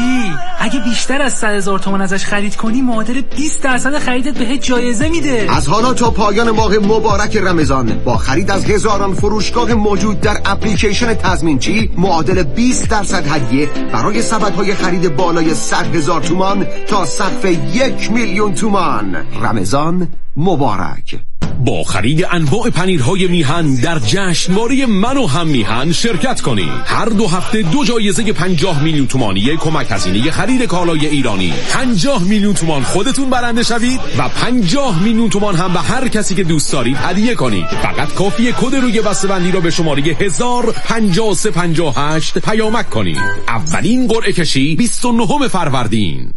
چی؟ اگه بیشتر از 100,000 تومان ازش خرید کنی معادل 20% خریدت بهت جایزه میده. از حالا تا پایان ماه مبارک رمضان با خرید از هزاران فروشگاه موجود در اپلیکیشن تضمینچی معادل 20% هدیه برای سبدهای خرید بالای 100,000 تومان تا سقف 1,000,000 تومان. رمضان مبارک. با خرید انواع پنیرهای میهن در جشنواره من و هم میهن شرکت کنید. هر 2 هفته 2 جایزه 50 میلیون تومانی کمک هزینه خرید کالای ایرانی. 50 میلیون تومان خودتون برنده شوید و 50 میلیون تومان هم به هر کسی که دوست دارید هدیه کنید. فقط کافیه کد روی بسته‌بندی را به شماره 10005358 پیامک کنید. اولین قرعه کشی 29 فروردین.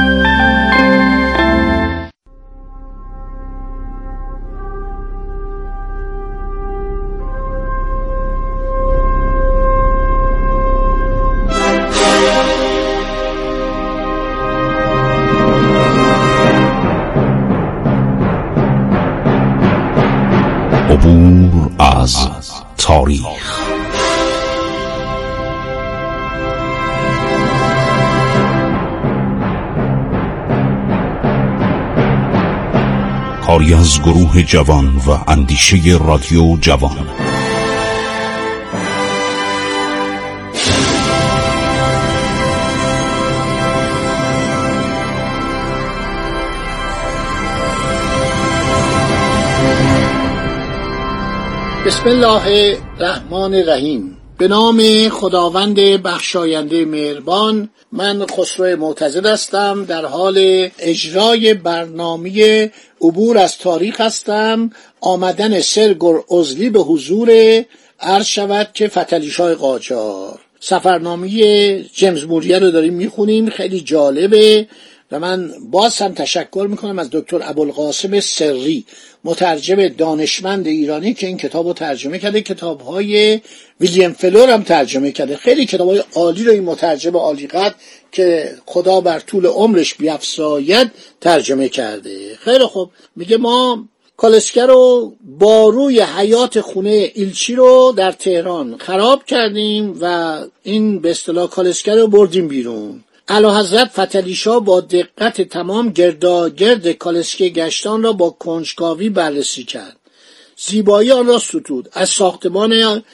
عبور از تاریخ. کاری از گروه جوان و اندیشه رادیو جوان. بسم الله الرحمن الرحیم. به نام خداوند بخشاینده مهربان. من خسرو معتزد هستم، در حال اجرای برنامه عبور از تاریخ هستم. آمدن سرگور عضلی به حضور عرض شود که فتحعلیشاه قاجار. سفرنامه جیمز موریه رو داریم میخونیم، خیلی جالبه و من باز هم تشکر میکنم از دکتر ابوالقاسم سری، مترجم دانشمند ایرانی که این کتاب رو ترجمه کرده. کتاب‌های ویلیام فلور هم ترجمه کرده. خیلی کتاب‌های عالی رو این مترجم عالی قدر که خدا بر طول عمرش بیفزاید ترجمه کرده. خیلی خوب، میگه ما کالسکه رو با روی حیات خونه ایلچی رو در تهران خراب کردیم و این به اصطلاح کالسکه رو بردیم بیرون. اعلیحضرت فتحعلیشاه با دقت تمام گرداگرد کالسکه گشتان را با کنجکاوی بررسی کرد. زیبایی آن را ستود، از ساختمان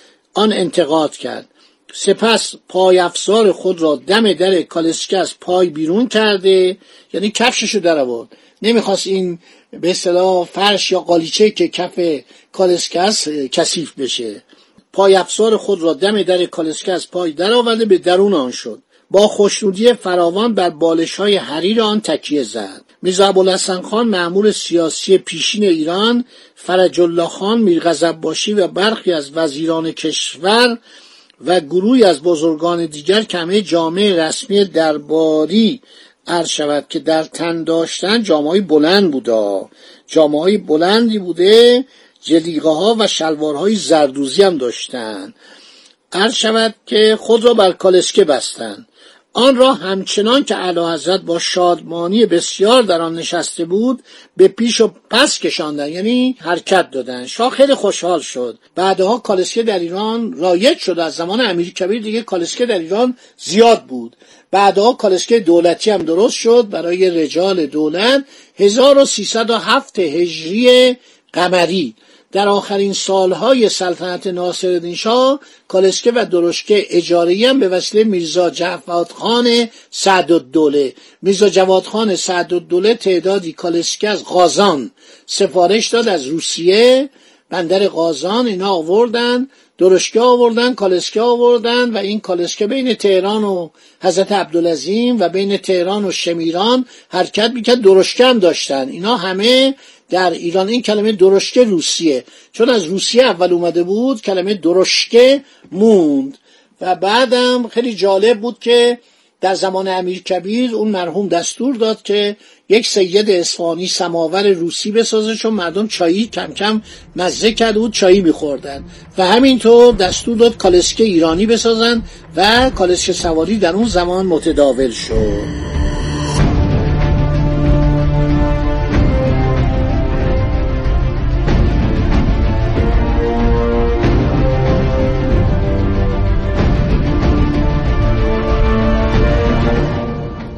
آن انتقاد کرد. سپس پای افزار خود را دم در کالسکه از پای بیرون کرده، یعنی کفششو در آورد. نمیخواست این به اصطلاح فرش یا قالیچه که کف کالسکه است کثیف بشه. پای افزار خود را دم در کالسکه از پای در آورده، به درون آن شد. با خوشنودی فراوان بر بالش‌های حریر آن تکیه زد. میرزا ابوالحسن خان مأمور سیاسی پیشین ایران، فرج الله خان میرغضب‌باشی و برخی از وزیران کشور و گروهی از بزرگان دیگر که همه جامعه رسمی درباری عرض شود که در تن داشتن جامه‌های بلند بوده، جامه‌های بلندی بوده، جلیقه‌ها و شلوارهای زردوزی هم داشتن. عرض شود که خود را بر کالسکه بستند. آن را همچنان که اعلیحضرت با شادمانی بسیار در آن نشسته بود به پیش و پس کشاندن، یعنی حرکت دادن. شاه خیلی خوشحال شد. بعدها کالسکه در ایران رایج شد. از زمان امیرکبیر دیگه کالسکه در ایران زیاد بود. بعدها کالسکه دولتی هم درست شد برای رجال دولت. 1307 هجری قمری در آخرین سالهای سلطنت ناصرالدین شاه کالسکه و درشکه اجاره‌ای هم به وسیله میرزا جوادخان سعدالدوله. میرزا جوادخان سعدالدوله تعدادی کالسکه از قازان سفارش داد، از روسیه بندر قازان اینا آوردن، درشکه آوردن، کالسکه آوردن و این کالسکه بین تهران و حضرت عبدالعظیم و بین تهران و شمیران حرکت میکرد. درشکه هم داشتن. اینا همه در ایران. این کلمه درشکه روسیه، چون از روسیه اول اومده بود کلمه درشکه موند. و بعدم خیلی جالب بود که در زمان امیرکبیر اون مرحوم دستور داد که یک سید اصفهانی سماور روسی بسازه، چون مردم چایی کم کم مزه کرده بود، چایی میخوردن و همینطور دستور داد کالسکه ایرانی بسازن و کالسکه سواری در اون زمان متداول شد.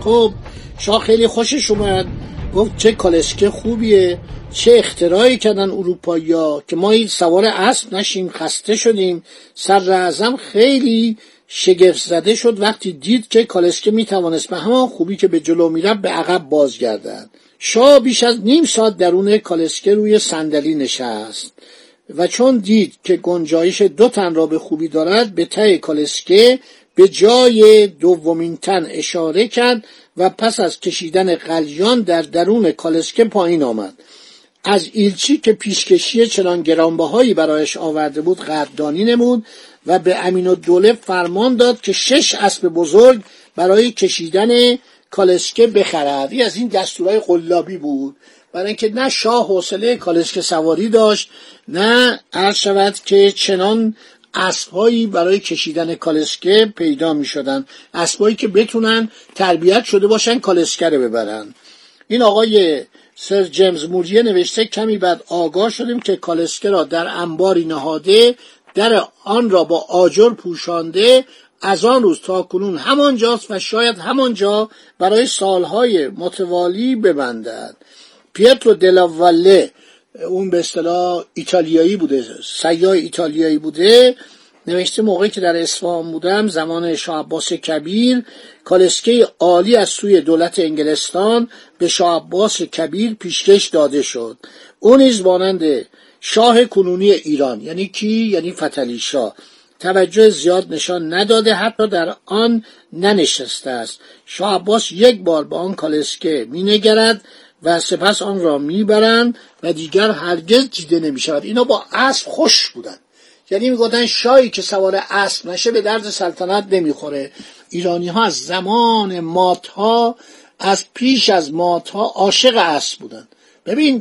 خب شاه خیلی خوشش اومد، گفت چه کالسکه خوبیه، چه اختراعی کردن اروپایی‌ها که ما این سوار اسب نشیم، خسته شدیم. صدراعظم خیلی شگفت زده شد وقتی دید که کالسکه میتوانست به همان خوبی که به جلو میرفت به عقب بازگردد. شاه بیش از نیم ساعت درون کالسکه روی صندلی نشست و چون دید که گنجایش 2 تن را به خوبی دارد به ته کالسکه به جای دومین تن اشاره کرد و پس از کشیدن قلیان در درون کالسکه پایین آمد. از ایلچی که پیشکشی چنان گرانبهایی برایش آورده بود قدردانی نمود و به امین‌الدوله فرمان داد که 6 اسب بزرگ برای کشیدن کالسکه بخرد. این از این دستورهای قلابی بود، برای اینکه نه شاه حوصله کالسکه سواری داشت، نه عرض شود که چنان اسب‌هایی برای کشیدن کالسکه پیدا می‌شدن، اسب‌هایی که بتونن تربیت شده باشن کالسکه رو ببرن. این آقای سر جیمز موریه نوشته کمی بعد آگاه شدیم که کالسکه را در انباری نهاده، در آن را با آجر پوشانده، از آن روز تا کنون همانجاست و شاید همانجا برای سالهای متوالی ببندد. پیترو دلاواله، اون به اصطلاح ایتالیایی بوده، سیاح ایتالیایی بوده، نوشته موقعی که در اصفهان بودم زمان شاه عباس کبیر کالسکه عالی از سوی دولت انگلستان به شاه عباس کبیر پیشکش داده شد. اون نیز مانند شاه کنونی ایران، یعنی کی؟ یعنی فتحعلی شاه، توجه زیاد نشان نداده، حتی در آن ننشسته است. شاه عباس یک بار به آن کالسکه مینگرد و سپس آن را میبرند و دیگر هرگز دیده نمیشود. اینا با اسب خوش بودن، یعنی میگفتن شاهی که سوار اسب نشه به درد سلطنت نمیخوره. ایرانی ها از زمان ماتها، از پیش از ماتها عاشق اسب بودن. ببین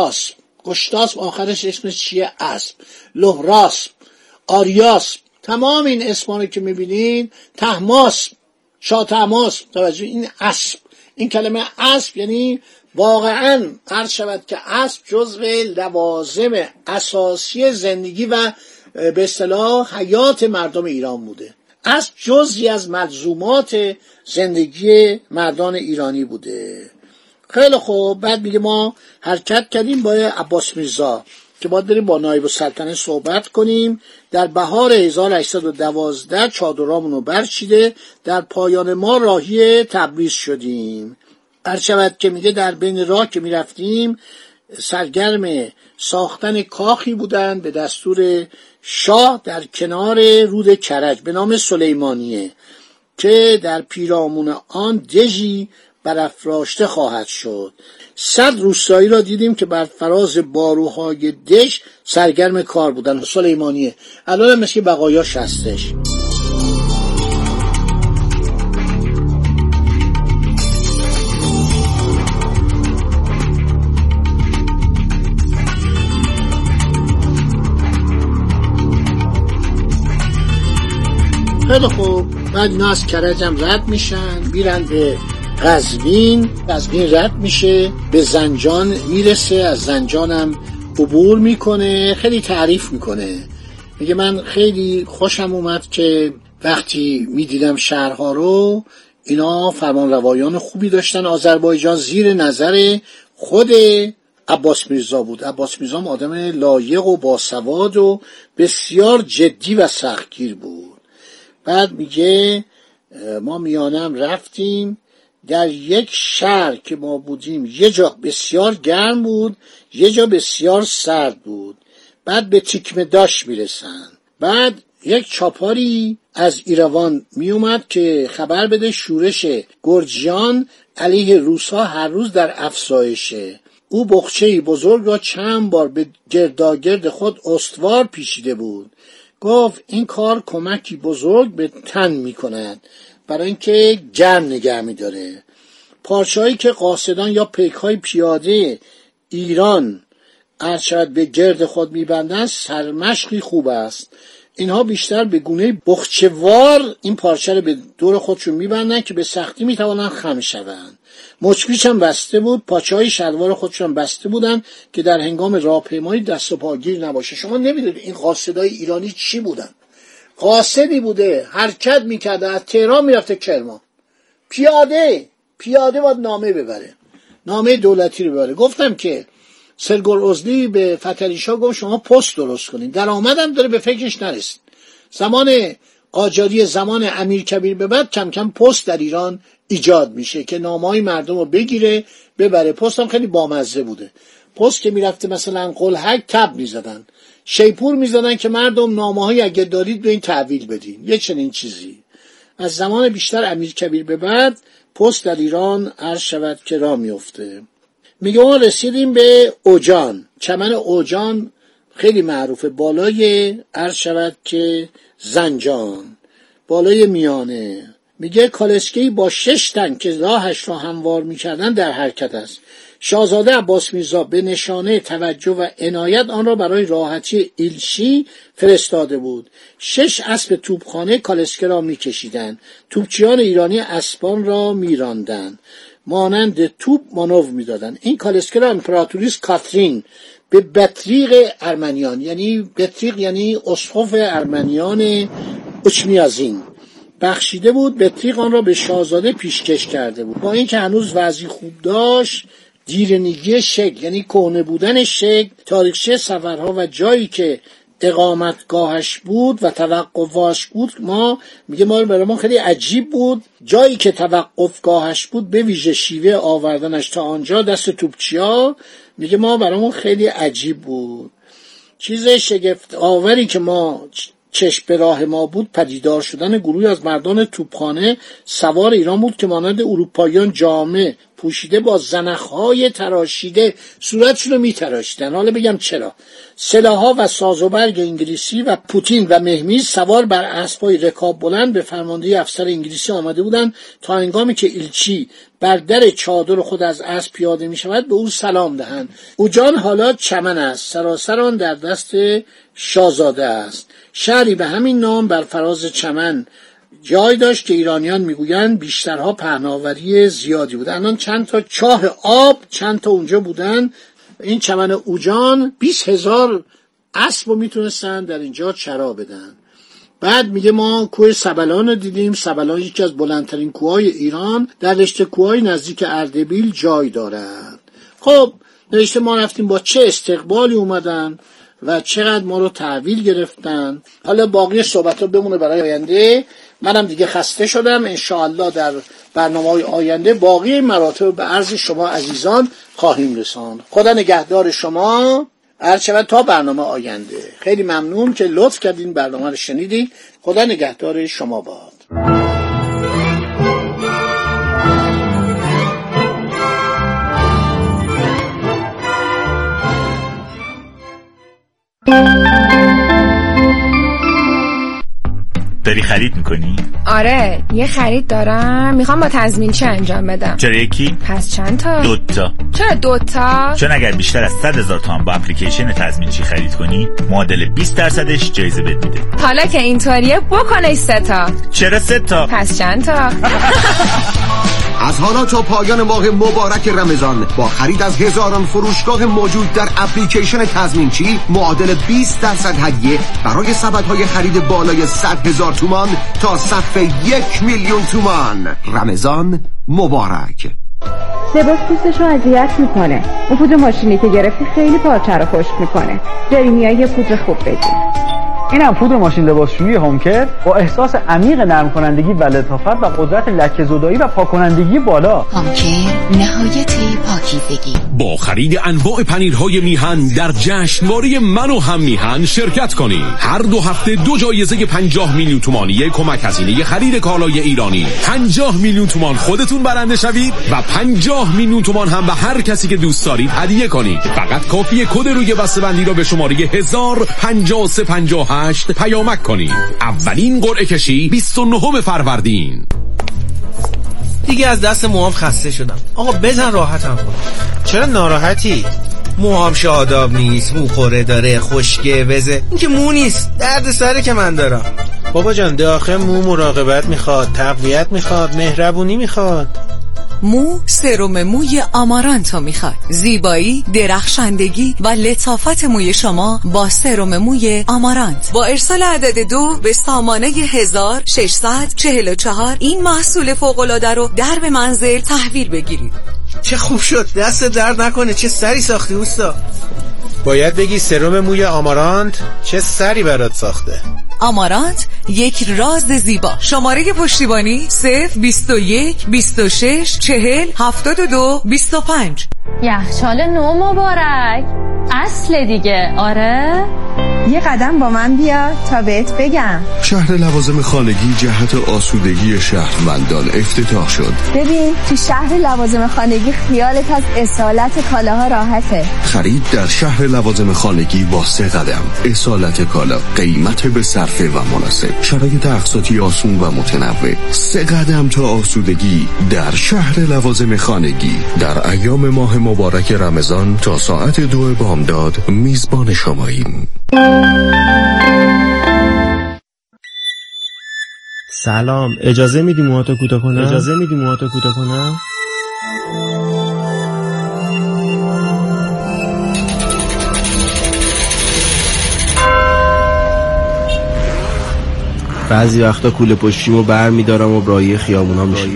گشتاسب آخرش اسمش چیه؟ اسب. لهراسب، آریاسب، تمام این اسما رو که میبینین، طهماسب، شاه طهماسب، توجه این اسب، این کلمه اسب یعنی واقعا عرض شود که اسب جزو لوازم اساسی زندگی و به اصطلاح حیات مردم ایران بوده. اسب جزئی از ملزومات زندگی مردان ایرانی بوده. خیلی خوب، بعد میگه ما حرکت کردیم با عباس میرزا که باید بریم با نایب السلطنه صحبت کنیم. در بهار 1812 چادرامون رو برچیده، در پایان ما راهی تبریز شدیم. هر شود که میگه در بین راه که میرفتیم سرگرم ساختن کاخی بودن به دستور شاه در کنار رود کرج به نام سلیمانیه که در پیرامون آن دژی برافراشته خواهد شد. 100 روستایی را دیدیم که بر فراز باروهای دژ سرگرم کار بودن. سلیمانیه الان هم مثل بقایاش هستش. خیلی خوب، بعد اینا از کرج هم رد میشن، میرن به قزوین رد میشه، به زنجان میرسه، از زنجان هم عبور میکنه. خیلی تعریف میکنه، میگه من خیلی خوشم اومد که وقتی میدیدم شهرها رو، اینا فرمانروایان خوبی داشتن. آذربایجان زیر نظر خود عباس میرزا بود. عباس میرزا آدم لایق و باسواد و بسیار جدی و سختگیر بود. بعد میگه ما میانم رفتیم، در یک شهر که ما بودیم یه جا بسیار گرم بود، یه جا بسیار سرد بود. بعد به تیکمه‌داش میرسن. بعد یک چاپاری از ایروان میومد که خبر بده شورش گرجیان علیه روس‌ها هر روز در افزایشه. او بخچه‌ای بزرگ را چند بار به گرداگرد خود استوار پیچیده بود. گفت این کار کمکی بزرگ به تن می کند برای اینکه گرم نگه می داره. پارچه‌هایی که قاصدان یا پیک‌های پیاده ایران ارشد به گرد خود می بندن سرمشقی خوب است. اینها بیشتر به گونه بخچه‌وار این پارچه رو به دور خودشون می بندن که به سختی می توانن خم شوند. مچپیچ هم بسته بود، پاچه‌های شلوار خودشون بسته بودن که در هنگام راهپیمایی دست و پاگیر نباشه. شما نمیدونید این قاصدای ایرانی چی بودن. قاصدی بوده حرکت میکرده از تهران میرفته کرمان پیاده، پیاده باید نامه ببره، نامه دولتی رو ببره. گفتم که سرگور اوزلی به فتحعلی شاه گفت شما پست درست کنین، درآمدم داره، به فکرش نرسید. زمان قاجاری، زمان امیرکبیر به بعد کم کم پست در ایران ایجاد میشه که نامه‌های مردم رو بگیره ببره. پست هم خیلی بامزه بوده. پست که میرفته مثلا قلهک تب میزدن، شیپور میزدن که مردم نامه‌های اگه دارید به این تحویل بدین، یه چنین چیزی. از زمان بیشتر امیرکبیر به بعد پست در ایران عرض شود که راه میفته. میگه ما رسیدیم به اوجان. چمن اوجان خیلی معروفه، بالای عرض شود که زنجان، بالای میانه. میگه کالسکی با 6 تن که راهش را هموار میکردن در حرکت است. شاهزاده عباس میرزا به نشانه توجه و عنایت آن را برای راحتی ایلچی فرستاده بود. 6 اسب توپخانه کالسکی را میکشیدند. توپچیان ایرانی اسبان را میراندند، مانند توپ مانور میدادند. این کالسکی را امپراتوریس کاترین به بطریق ارمنیان، یعنی بطریق یعنی اسقف ارمنیان اچمیازین، بخشیده بود. بطریق آن را به شاهزاده پیشکش کرده بود. با اینکه هنوز وضعی خوب داشت، دیرینگی شکل یعنی کهنه بودن شکل، تاریخچه سفرها و جایی که اقامتگاهش بود و توقفش بود، برای ما خیلی عجیب بود. جایی که توقفگاهش بود به ویژه شیوه آوردنش تا آنجا دست توپچیا، برامون خیلی عجیب بود. چیز شگفت آوری که ما چشم به راه ما بود پدیدار شدن گروهی از مردان توپخانه سوار ایران بود که مانند اروپاییان جامه پوشیده با زنخهای تراشیده صورتشون رو میتراشیدن. حالا بگم چرا. سلاح‌ها و سازوبرگ انگلیسی و پوتین و مهمیز سوار بر اسب‌های رکاب بلند به فرماندهی افسر انگلیسی آمده بودند تا هنگامی که ایلچی بر در چادر خود از اسب پیاده می‌شود به او سلام دهند. اوجان حالا چمن است، سراسر آن در دست شاهزاده است. شهری به همین نام بر فراز چمن جای داشت که ایرانیان میگویند بیشترها پهناوری زیادی بود. الان چند تا چاه آب چند تا اونجا بودن. این چمن اوجان 20,000 اسب رو میتونستن در اینجا چرا بدن. بعد میگه ما کوه سبلان رو دیدیم. سبلان یکی از بلندترین کوههای ایران، در رشته کوههای نزدیک اردبیل جای دارد. خب نوشته ما رفتیم با چه استقبالی اومدن و چقدر ما رو تحویل گرفتن. حالا باقی صحبت رو بمونه برای آینده. منم دیگه خسته شدم. انشاءالله در برنامه‌های آینده باقی مراتب به عرض شما عزیزان خواهیم رساند. خدا نگهدار شما. عرض شود تا برنامه آینده. خیلی ممنون که لطف کردین برنامه رو شنیدید. خدا نگهدار شما باد. داری خرید میکنی؟ آره یه خرید دارم، میخوام با تضمینچی انجام بدم. چرا یکی؟ پس چند تا؟ 2 تا. چرا 2 تا؟ چون اگر بیشتر از 100,000 تومان با اپلیکیشن تضمینچی خرید کنی معادل 20% جایزه بهت میده. حالا که اینطوریه بکنش 3 تا. چرا 3 تا؟ پس چند تا؟ از حالا تا پایان ماه مبارک رمضان با خرید از هزاران فروشگاه موجود در اپلیکیشن تضمینچی معادل 20% هدیه برای سبدهای خرید بالای 100,000 تومان تا سقف 1,000,000 تومان. رمضان مبارک. لباس پوستشو اذیت میکنه. اون پودر ماشینی که گرفتی خیلی پارچه رو خشک میکنه. جریمیا یه پودر خوب بگیر. اینم پودر ماشین لباسشویی هومکر با احساس عمیق نرم کنندگی و لطافت و قدرت لکه زدایی و پاک کنندگی بالا. هومکر نهایت پاکیزگی. با خرید انواع پنیرهای میهن در جشنواره من و هم میهن شرکت کنید. هر 2 هفته 2 جایزه 50 میلیون تومانی کمک هزینه خرید کالای ایرانی. 50 میلیون تومان خودتون برنده شوید و 50 میلیون تومان هم به هر کسی که دوست دارید هدیه کنید. فقط کافیه کد روی بسته‌بندی را به شماره 105358 پیامک کنید. اولین قرعه کشی 29 فروردین. دیگه از دست موهام خسته شدم. آقا بزن راحتم کن. چرا ناراحتی؟ موهام شاداب نیست، مو خوره داره، خشکه وزه. این که مو نیست، درد سره که من دارم. بابا جان داخل مو مراقبت میخواد، تقویت میخواد، مهربونی میخواد. مو سرم موی آمارانتو میخواد. زیبایی، درخشندگی و لطافت موی شما با سرم موی آمارانت. با ارسال عدد 2 به سامانه 1644 این محصول فوق‌العاده رو در به منزل تحویل بگیرید. چه خوب شد، دست درد نکنه. چه سری ساختی اوستا. باید بگی سرم موی آمارانت چه سری برات ساخته. آمارانت، یک راز زیبا. شماره پشتیبانی 021 26 40 72 25. یخچال نو مبارک. اصل دیگه. آره یه قدم با من بیا تا بهت بگم. شهر لوازم خانگی جهت آسودگی شهروندان افتتاح شد. ببین تو شهر لوازم خانگی خیالت از اصالت کالاها راحته. خرید در شهر لوازم خانگی با 3 قدم. اصالت کالا، قیمت به صرفه و مناسب، شرایط اقساطی آسون و متنوع. 3 قدم تا آسودگی در شهر لوازم خانگی. در ایام ماه مبارک رمضان تا ساعت 2 بامداد میزبان شماییم. سلام، اجازه میدی موهاتو کوتاه کنم؟ بعضی وقتا کوله پشتیمو بر میدارم و برای خیابونا میشم.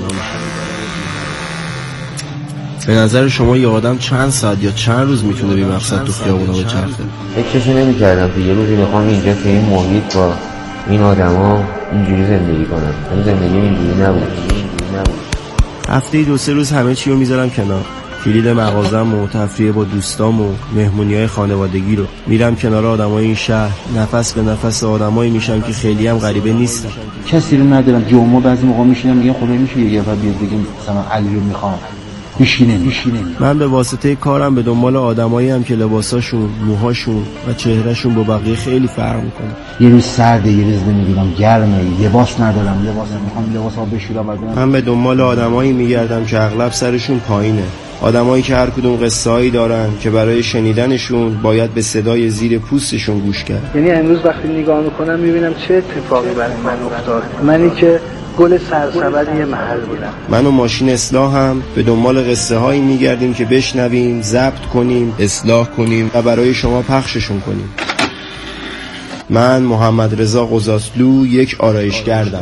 به نظر شما یه آدم چند ساعت یا چند روز میتونه بی مقصد تو خیابونا بچرخه؟ فکرشو نمی‌کردم که یه روزی میخوام اینجا تو این محیط با این آدما اینجوری زندگی کنم. این زندگی اینجوری نبود. هفته‌ای 2-3 روز همه چی رو میذارم کنار. کلید مغازم و تفریح با دوستام و مهمونی‌های خانوادگی رو میرم کنار آدمای این شهر. نفس به نفس آدمایی میشم که خیلی هم غریبه نیستن. کسی رو ندارم. جمعه بعضی موقع میشینم میگم خدای میشه یه نفر بیاد بگم مثلا علی رو میخوام. میشینه. من به واسطه کارم به دنبال آدمایی هم که لباساشون، موهاشون و چهرهشون با بقیه خیلی فرق میکنه. یه روز سرده، یه روز نمیدونم گرمه، لباس ندارم، میخوام لباسا بشورم. من به دنبال آدمایی میگردم که اغلب سرشون پایینه. آدمایی که هر کدوم قصه‌ای دارن که برای شنیدنشون باید به صدای زیر پوستشون گوش کرد. یعنی امروز وقتی نگاه میکنم میبینم چه اتفاقی برای من افتاد. منی که گل سرسبد یه محل بودم. من و ماشین اصلاح هم به دنبال قصه هایی میگردیم که بشنویم، ضبط کنیم، اصلاح کنیم و برای شما پخششون کنیم. من محمد رضا قزاسلو یک آرایشگردم.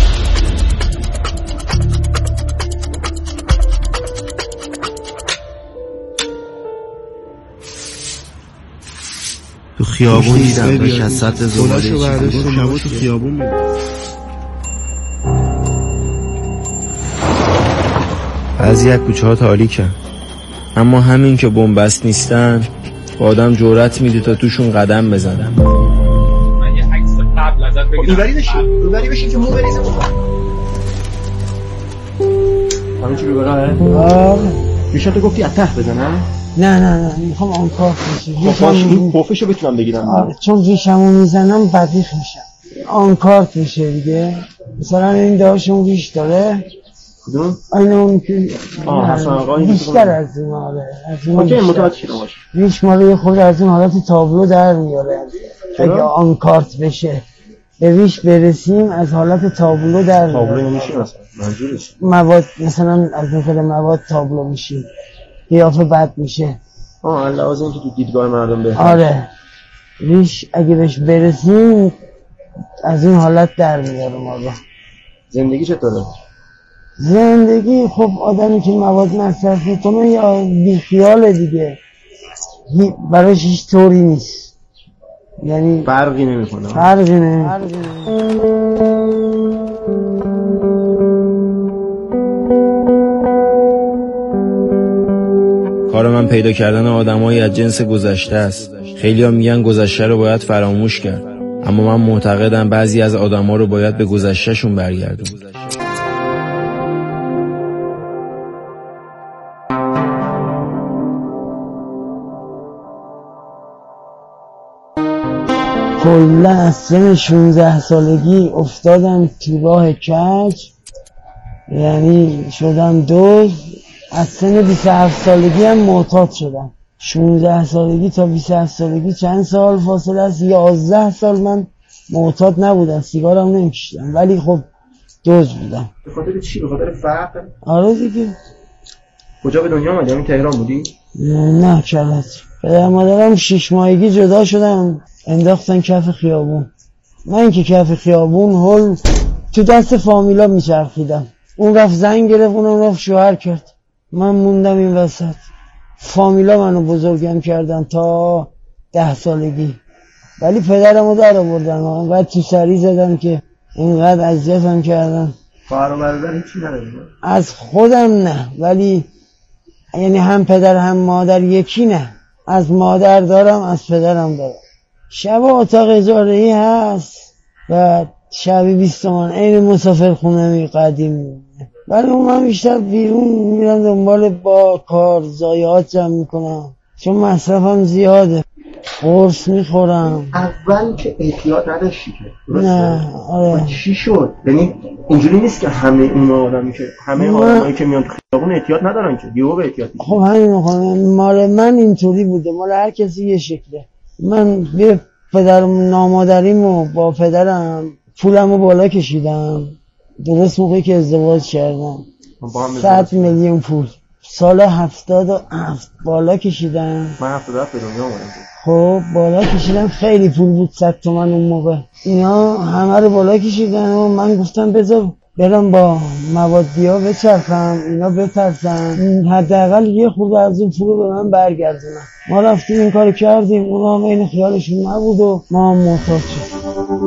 تو خیابون دیدم به کسات زلالی شما تو خیابون میدم. بعضی از کوچه ها تاریکن، اما همین که بنبست نیستن با آدم جرأت میده تا توشون قدم بزنن. من یه عکس قبل ازت بگیرم. روبری بشین که مو بریزه بخور. همین چی رو برای؟ میشه تو گفتی اتح بزنم؟ نه میخوام آن کار بشه. خب این پوفشو بتونم بگیرم. چون ریشمو میزنم بدیخ میشم. آن کارت میشه دیگه. مثلا این داشون ریش داره. کدوم؟ این اون که حسن آقا بیشتر از این آره. اوکی متوجه شدم. ریش مالی خود از این حالت تابلو در میاره. اگه آن کارت بشه به ریش برسیم از حالت تابلو در میاره. تابلو میشه مثلا منظورش مواد مثلا از نظر مواد تابلو میشیم. قیافه بد میشه. لازم که تو دیدگاه مردم بهتر. آره ریش اگه بهش برسیم از این حالت در میاره ما رو. زندگی چطوره؟ زندگی خب آدمی که مواد مصرف میکنه یا بیخیال دیگه براش هیچ طوری نیست. یعنی فرقی نمیکنه. کار من پیدا کردن آدمایی از جنس گذشته است. خیلی‌ها میگن گذشته رو باید فراموش کرد، اما من معتقدم بعضی از آدم‌ها رو باید به گذشته‌شون برگردون. کلا از سن 16 سالگی افتادم تو راه کج، یعنی شدم دوز. از سن 27 سالگی هم معتاد شدم. 16 سالگی تا 27 سالگی چند سال فاصله است؟ 11 سال من معتاد نبودم، سیگارم نمیکشیدم، ولی خب دوز بودم. به خاطر چی؟ به خاطر فقر؟ آره دیگه. کجا به دنیا اومدی؟ همین تهران بودی؟ نه کرد. پدر مادرم 6 ماهگی جدا شدن، انداختن کف خیابون. من که کف خیابون هول تو دست فامیلا میچرخیدم. اون رفت زنگ گرفت، اونم رفت شوهر کرد، من موندم این وسط. فامیلا منو بزرگم کردن تا 10 سالگی، ولی پدرمو در آوردن، انقدر تو سری زدن که اینقدر اذیتم کردن. خواهر و برادر هیچی نداری؟ از خودم نه، ولی یعنی هم پدر هم مادر یکی نه. از مادر دارم، از پدرم دارم. شب اتاق اجاره‌ای هست و شب 20 تومن این مسافر خونه قدیم، ولی من بیشتر بیرون میرم دنبال با کار ضایعات جمع میکنم چون مصرفم زیاده. قرص میخورم. اول که احتیاط نداشتی که؟ نه. آره. چی شد؟ یعنی اینجوری نیست که همه اون آدمی که همه آدمایی که میان تو خیابون احتیاط ندارن که دیو به احتیاط نیست. خب همین میخوام، مال من اینطوری بوده، مال هر کسی یه شکله. من به پدرم نامادریمو با پدرم پولمو بالا کشیدم، درست موقعی که ازدواج کردم 100 میلیون پول سال 77 بالا کشیدم. من 77 به دنیا اومدم. خب بالا کشیدم، خیلی پول بود، 100 تومن اون موقع. اینا همه رو بالا کشیدن و من گفتم بذار برم با موادیا بچرخم، اینا بترسن، حداقل یه خورده از اون پول رو به من برگردونن. ما رفتیم این کارو کردیم، اونا هم این خیالشون نبود و ما هم محتاج شدیم.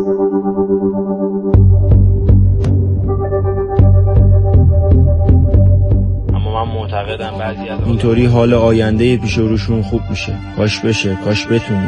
معتقدم بعضی از اینطوری حال آینده پیش روشون خوب میشه. کاش بشه، کاش بتونی.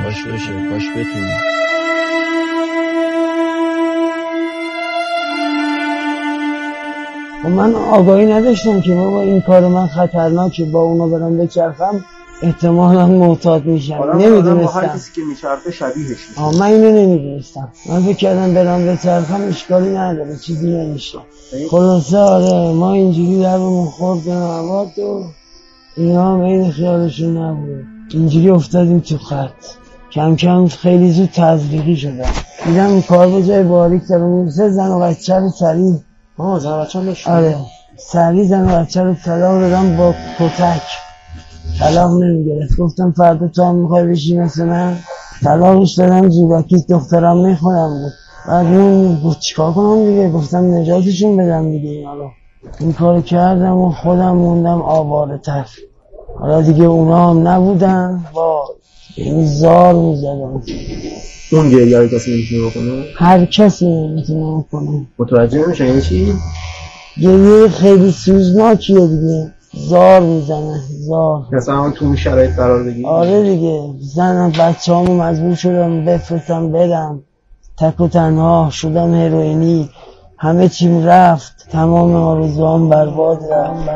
و من آگاهی نداشتم که بابا این کار من خطرناکه، با اونا برم بچرخم احتمالاً معتاد میشم. نمیدونستم هر کسی که میچرخه شبیهش میشه. من اینو نمیدونستم. من فکر کردم برم بچرخم اشکالی نداره، چیزی نمیشه. خلاصه آره ما اینجوری درمون خورد به مواد و اینا هم این خیالشون نبود. اینجوری افتادیم تو خط. کم کم خیلی زود تزریقی شدم. دیدم این کار به جای باریک داره میرسه، زن و بچه رو سریع زن و بچه هم داشت؟ آره سریع زن و بچه رو طلاق دادم با کتک. طلاق نمیگرفت. گفتم فردا تو هم میخوای بشی مثل من؟ طلاقش دادم. زورکی دخترم نخونم بود. بعد اون گفت چیکار کنم دیگه؟ گفتم نجاتشون بدم دیگه. اینا رو این کار کردم و خودم موندم آواره تر. حالا دیگه اونا هم نبودن، با یعنی زار میزدن. اون گریه کسی نمیتونه بکنه؟ هر کسی نمیتونه بکنه. متوجه نمیشه یعنی چی؟ گریه خیلی سوزناکیه دیگه. زار میزنه، زار. مثلا همون تو اون شرایط قرار بگیری؟ آره دیگه. زنم بچه همو مجبور شدم بفرستم بدم. تک و تنها شدم هروئینی. همه چیم رفت. تمام آرزوام برباد رفت.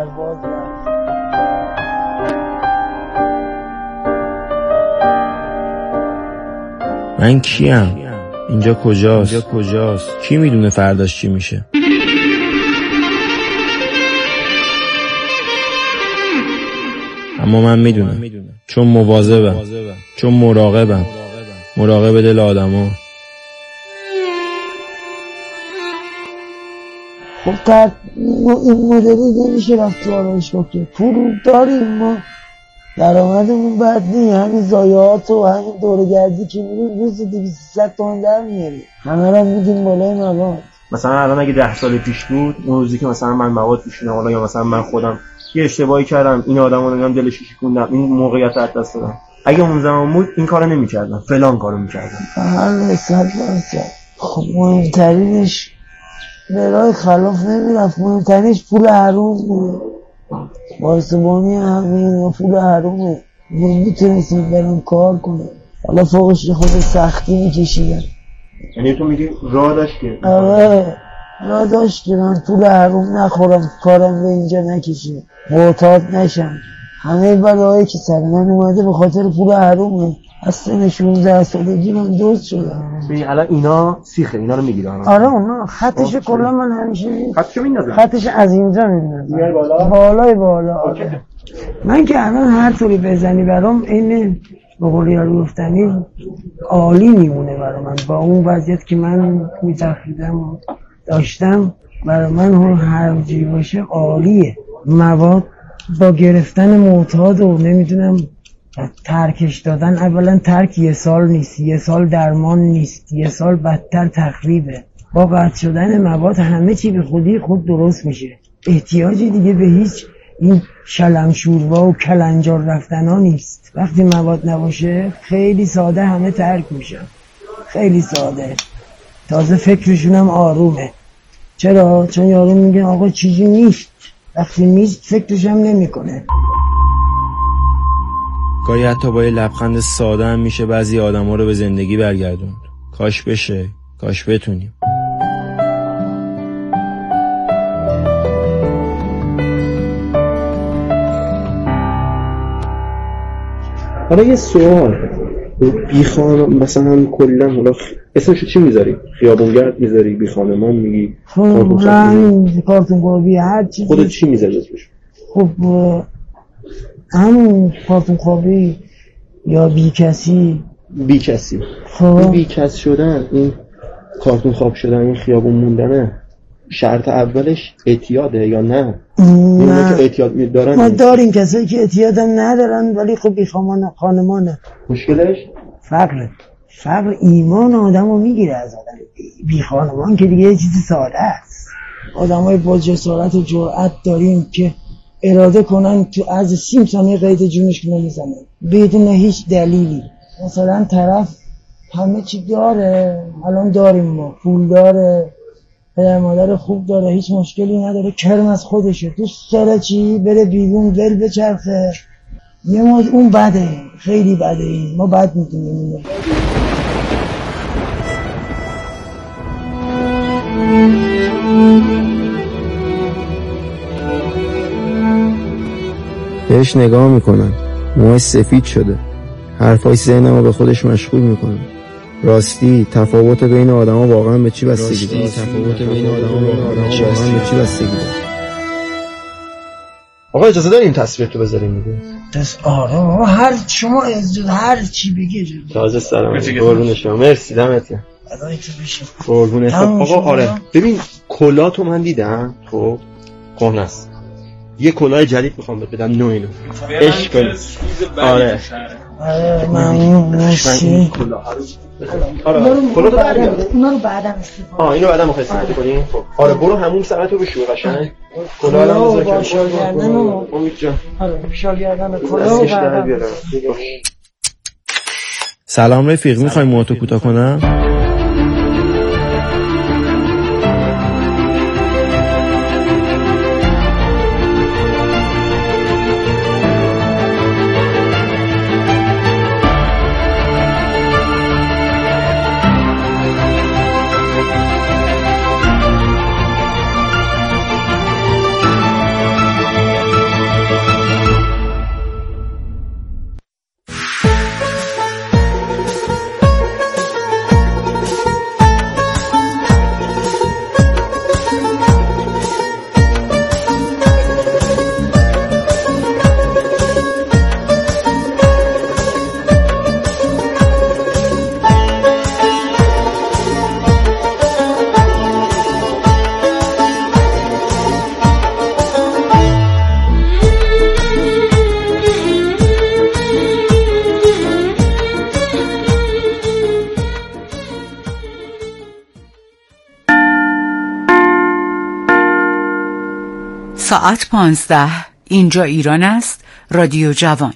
من کیم؟ اینجا کجاست؟ کی میدونه فرداش چی میشه؟ اما من میدونم، چون مواظبم، چون مراقبم، مراقب دل آدما. خب تا این مدلی نمیشه رفت تو آرایشگاه که پول داریم ما، درآمدمون بد نیست، همین ضایعات و همین دوره‌گردی که میریم روز 200 تومن در میاریم، همه رو میگیم بالای مواد. مثلا الان اگه 10 سال پیش بود اون روزی که مثلا من مواد پوشیدم، حالا یا مثلا من خودم یه اشتباهی کردم، این آدمو نمیدونم دلش شکوندم، این موقعیت رو از دست دادم، اگه اون زمان بود این کارو نمی‌کردم، فلان کارو می‌کردم. هر 100%. خب مهمترینش به راه خلاف نمیرفت، مهمترینش پول حروم بود. بارسبانی همین پول حرومه، میتونستیم بریم کار کنیم، حالا فوقش خود سختی میکشیدن. یعنی تو میگی راه داشت که؟ آره راه داشت که من پول حروم نخورم، کارم به اینجا نکشیم، معتاد نشم. همه بلایی که سر من اومده به خاطر پول حرومه. از سن 16 سالگی من دوست شدم. الان اینا سیخه، اینا رو میگیرن. آره اونا خطش کلا من همیشه خطشو میندازم، خطش از اینجا میندازم میاد بالا، بالای بالا. آره. من که الان هر طوری بزنی برام این به قول یارو گفتنی عالی میمونه برام. من با اون وضعیت که من میتخیدم و داشتم برای من هر جی باشه عالیه. مواد با گرفتن معتاد و نمیدونم ترکش دادن، اولا ترک 1 سال نیست، 1 سال درمان نیست، 1 سال بدتر تخریبه. با قطع شدن مواد همه چی به خودی خود درست میشه. احتیاجی دیگه به هیچ این شلمشوروا و کلنجار رفتن ها نیست. وقتی مواد نباشه خیلی ساده همه ترک میشن، خیلی ساده. تازه فکرشون هم آرومه. چرا؟ چون یارو میگه آقا چیزی نیست، وقتی نیست فکرش هم نمیکنه. گاهی حتی با یه لبخند ساده هم میشه بعضی آدم ها رو به زندگی برگردوند. کاش بشه، کاش بتونیم. حالا یه سوال، بی خانم مثلا کلا حالا اسمشو چی میذاری؟ خیابونگرد میذاری؟ بی خانمان میگی؟ کارتون خوابی هر چی. خودت چی میذاری اسمشو؟ خب همون کارتون خوابی یا بی کسی. بی کسی. خب بی کس شدن، این کارتون خواب شدن، این خیابون موندنه، شرط اولش اعتیاده یا نه؟ نه که اعتیاد میدارن ما داریم کسایی که اعتیاد هم ندارن ولی خب بی خانمانه. مشکلش؟ فقر ایمان آدم رو میگیره از آدم. بی خانمان که دیگه یه چیزی ساده است. آدم های با جسارت و جرأت داریم که اراده کنن تو از 30 ثانیه قید جونش کنن میزنن بدون هیچ دلیلی. مثلا طرف همه چی داره، الان داریم ما، پول داره، پدر مادر خوب داره، هیچ مشکلی نداره، کرم از خودشه، دوست داره چی بره بیرون ول بچرخه. یه ما اون بده، خیلی بده. این ما بد میدونیم. بهش نگاه میکنم، موهاش سفید شده، حرفای ذهنمو به خودش مشغول میکنه. راستی تفاوت بین آدما واقعا به چی بستگی داره؟ آقا اجازه داریم تصویر تو بذاریم میگه؟ آره هر شما هر چی بگی. تازه سلام قربون شما، مرسی دمت گرم. قربونت. آقا آره ببین کلاتو من دیدم، خب کهنه است، یه کلاه جدید میخوام بدم، نو اینو عشق کنی. آره ممنون. مرسی. کلاه بعدم اونا رو بعدم استفاده. اینو بعدم استفاده کنیم. آره برو همون ساعتو بشور قشنگ. کلاه رو بذار شالگردن و امید جان. آره شالگردن کلاه بعدم. سلام رفیق، میخوای موهاتو کوتاه کنم؟ ساعت 15. اینجا ایران است. رادیو جوان.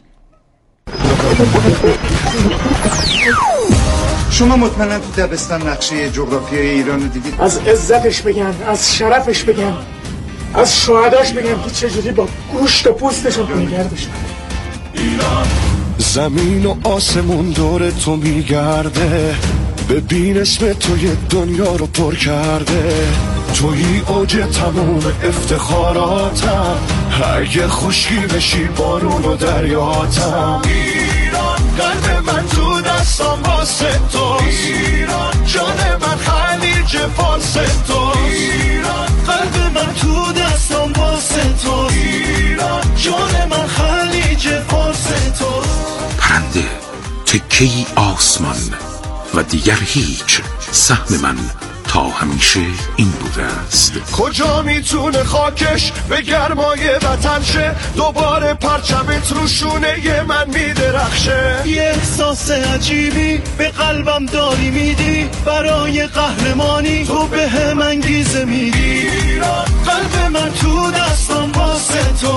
شما مطمئنا تو دبستان نقشه جغرافیای ایران رو دیدید؟ از عزتش بگن، از شرفش بگن، از شهداش بگن که چجوری با گوشت و پوستشون نگردش. زمین و آسمون دور تو میگرده، ببین اسم تو یه دنیا رو پر کرده. توی اوج تموم افتخاراتم، اگه خشکی بشی بارون و دریاتم. ایران قلب من تو دستم واسه توست، ایران جان من خلیج فارس توست، ایران قلب من تو دستم واسه توست، ایران جان من خلیج فارس توست. پرنده تکه‌ای آسمان و دیگر هیچ، سهم من تا همیشه این بوده است. کجا میتونه خاکش به گرمای وطن شه، دوباره پرچمت رو شونه من میدرخشه. یه احساس عجیبی به قلبم داری میدی، برای قهرمانی تو به هم انگیزه میدی. قلب من تو دستم واسه تو